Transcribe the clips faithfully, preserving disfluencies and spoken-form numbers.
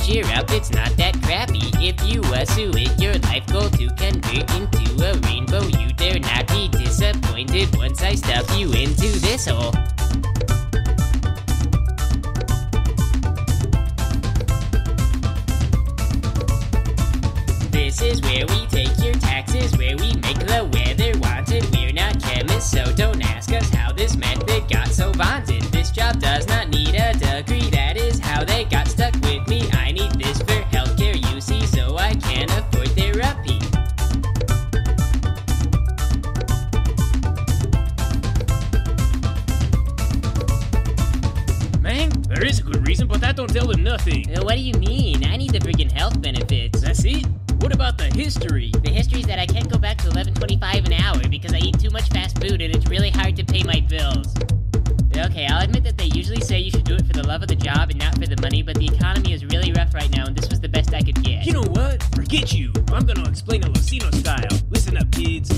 cheer up, it's not that crappy. If you assume it your life goal to convert into a rainbow, you dare not be disappointed once I stuff you into this hole. This is where we take your taxes, where we make the weather wanted. We're not chemists, so don't ask us how this method got so vaunted. This job does not need a degree, that is how they got stuck with me. I need this for healthcare, you see, so I can afford therapy. Man, there is a good reason, but that don't tell them nothing. Uh, what do you mean? I need the friggin' health benefits. That's it? What about the history? The history is that I can't go back to eleven twenty-five an hour because I eat too much fast food and it's really hard to pay my bills. Okay, I'll admit that they usually say you should do it for the love of the job and not for the money, but the economy is really rough right now and this was the best I could get. You know what? Forget you. I'm gonna explain it Lucino style. Listen up, kids.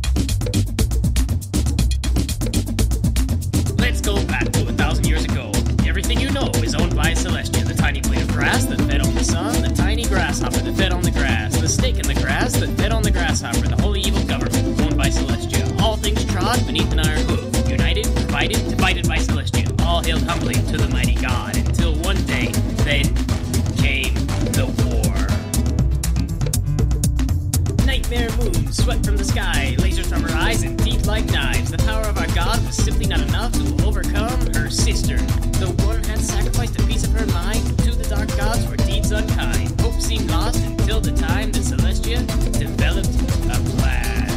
Let's go back to a thousand years ago. Everything you know is owned by Celestia, the tiny blade of grass that fed on the sun, the tiny grasshopper that fed on the grass, the snake in the grass that fed on the grasshopper, the holy evil government owned by Celestia. All things trod beneath an iron hoof, united, provided, divided by Celestia, all hailed humbly to the mighty God, until one day, then came the war. Nightmare moons swept from the sky, lasers from her eyes and teeth like knives. The power of our God was simply not enough to overcome her sister. The one had sacrificed a piece of her mind to the dark gods for deeds unkind. Hope seemed lost until the time that Celestia developed a plan.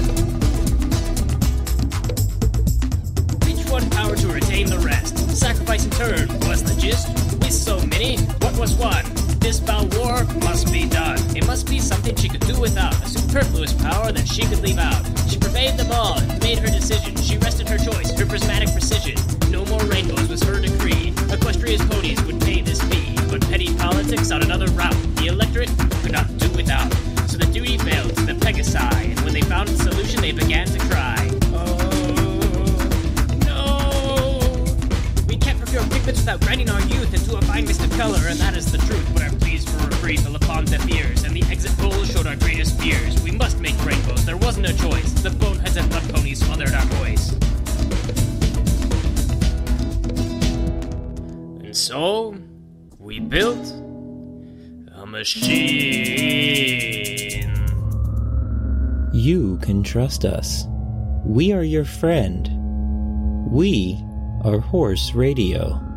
Each one power to retain the rest. Sacrifice in turn was the gist. With so many, what was one? This foul war must be done. It must be something she could do without, a superfluous power that she could leave out. She pervaded them all and made her decision. She rested her choice, her prismatic precision. No more rainbows was her decree. Equestria's ponies would pay this fee, but petty politics on another route the electorate could not do without. So the duty fell to the Pegasi, and when they found a solution, they began to cry. Oh, no! We can't procure pigments without grinding our youth into a fine mist of color, and that is the truth. But our pleas for a free fell upon deaf ears, and the exit polls showed our greatest fears. We must make rainbows, there wasn't a choice. The boneheads and blood ponies smothered our voice. And so, we built a machine. You can trust us. We are your friend. We are Horse Radio.